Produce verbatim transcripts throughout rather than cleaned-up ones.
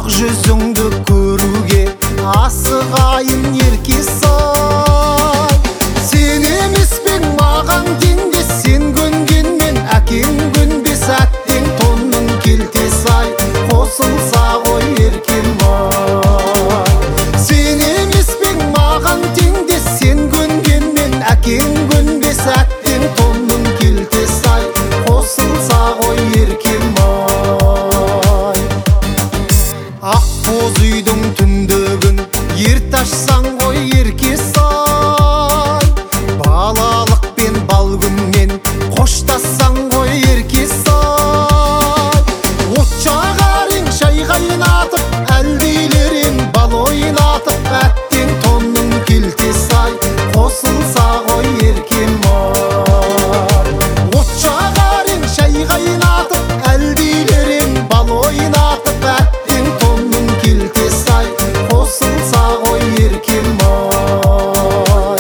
ақ жүзіңді көруге асығайын еркесай. Сен емеспең маған теңде, сен көнгенмен әкең көнбес, әттең тонның келтесі-ай, қосылса ғой еркем-ай. Сен емеспең маған теңде, сен көнгенмен әкең көнбес, әттең тонның келтесі-ай, қосылса ғой еркем-ай. Ақ боз үйдің түндігін ерт ашсаң ғой еркес-ай, балалық пен бал күнмен қоштассаң ғой еркес-ай. От жағарың шай қайнатып, әлдилерің бал ойнатып, әттең тонның келтесі-ай, қосылса ғой еркем-ай. От жағарың шай қайнатып, әлдилерің бал ойнатып, әттең тонның келтесі-ай, қосылса ғой еркем-ай.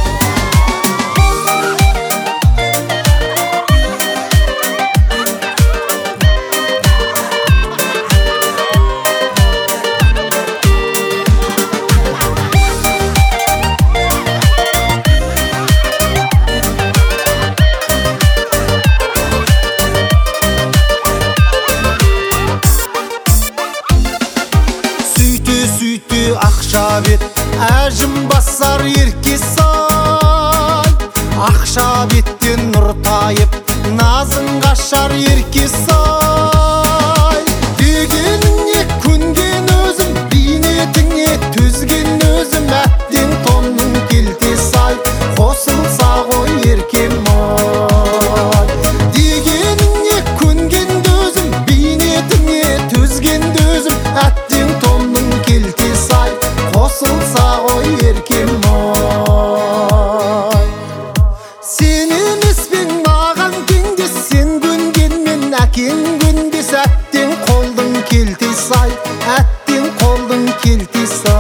Сөйте-сөйте ақша бет әжім басар еркес-ай, ақша беттен нұр тайып назың қашар еркес-ай. Дегеніңе көнген өзім, бейнетіңе төзген өзім, әттең тонның келтесі-ай, қосылса ғой еркем-ай. Дегеніңе көнген өзім, бейнетіңе төзген өзім, әттең тонның келтесі-ай, қосылса ғой еркем-ай. Сен емеспең маған теңде, сен көнгенмен әкең көнбес, әттең қолдың келтесі-ай, әттең қолдың келтесі-ай.